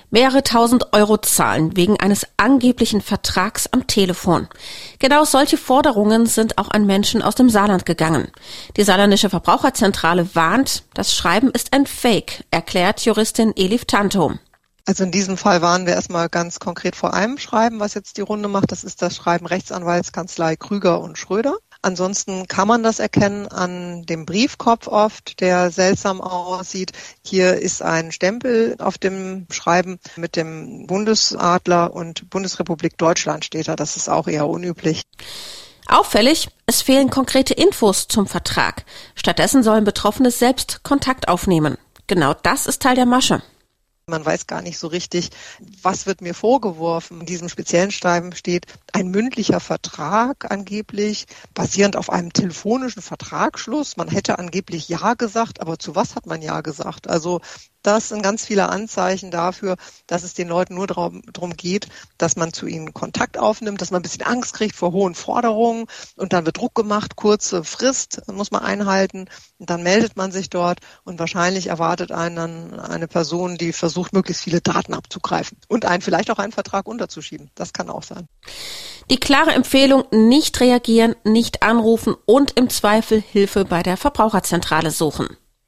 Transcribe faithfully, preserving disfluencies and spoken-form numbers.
Mehrere tausend Euro zahlen wegen eines angeblichen Vertrags am Telefon. Genau solche Forderungen sind auch an Menschen aus dem Saarland gegangen. Die saarländische Verbraucherzentrale warnt, das Schreiben ist ein Fake, erklärt Juristin Elif Tanto. Also in diesem Fall waren wir erstmal ganz konkret vor einem Schreiben, was jetzt die Runde macht. Das ist das Schreiben Rechtsanwaltskanzlei Krüger und Schröder. Ansonsten kann man das erkennen an dem Briefkopf oft, der seltsam aussieht. Hier ist ein Stempel auf dem Schreiben mit dem Bundesadler und Bundesrepublik Deutschland steht da. Das ist auch eher unüblich. Auffällig, es fehlen konkrete Infos zum Vertrag. Stattdessen sollen Betroffene selbst Kontakt aufnehmen. Genau das ist Teil der Masche. Man weiß gar nicht so richtig, was wird mir vorgeworfen. In diesem speziellen Schreiben steht ein mündlicher Vertrag angeblich, basierend auf einem telefonischen Vertragsschluss. Man hätte angeblich Ja gesagt, aber zu was hat man Ja gesagt? Also das sind ganz viele Anzeichen dafür, dass es den Leuten nur darum geht, dass man zu ihnen Kontakt aufnimmt, dass man ein bisschen Angst kriegt vor hohen Forderungen und dann wird Druck gemacht, kurze Frist muss man einhalten und dann meldet man sich dort und wahrscheinlich erwartet einen dann eine Person, die versucht, möglichst viele Daten abzugreifen und einen vielleicht auch einen Vertrag unterzuschieben. Das kann auch sein. Die klare Empfehlung, nicht reagieren, nicht anrufen und im Zweifel Hilfe bei der Verbraucherzentrale suchen.